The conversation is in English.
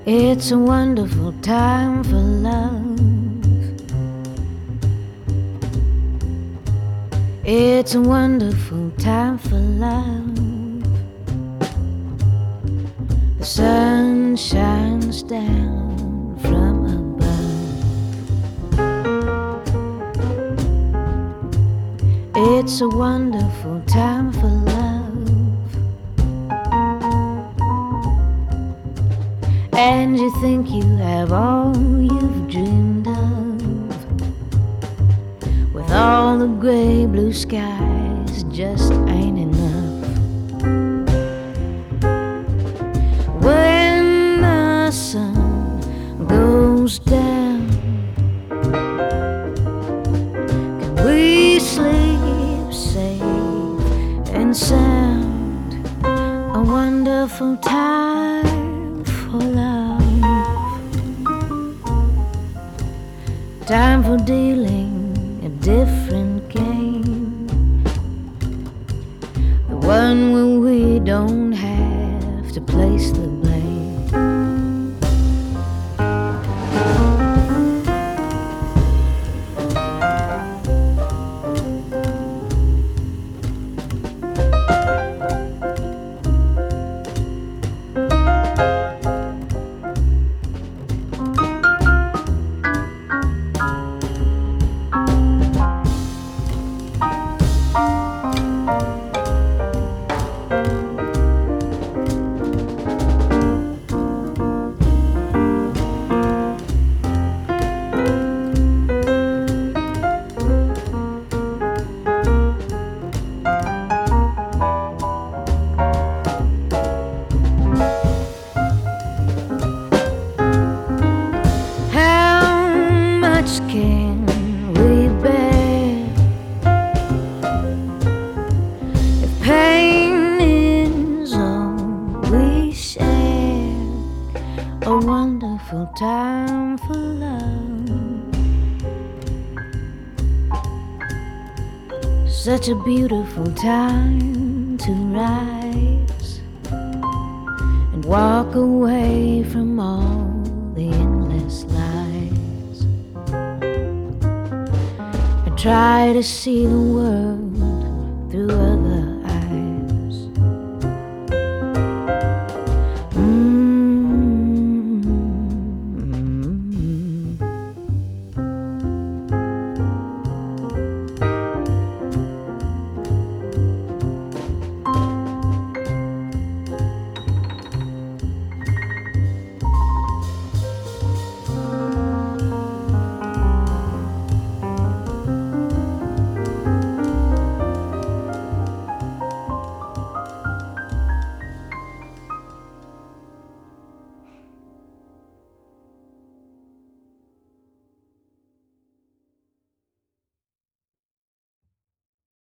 It's a wonderful time for love. It's a wonderful time for love. The sun shines down from above. It's a wonderful time for love. And you think you have all you've dreamed of, with all the gray blue skies just ain't enough. When the sun goes down, can we sleep safe and sound? A wonderful time for love. Time for dealing a different game, the one where we don't have to place the blame. Can we bear if pain is all we share? A wonderful time for love. Such a beautiful time to rise and walk away from all the endless lies. Try to see the world through a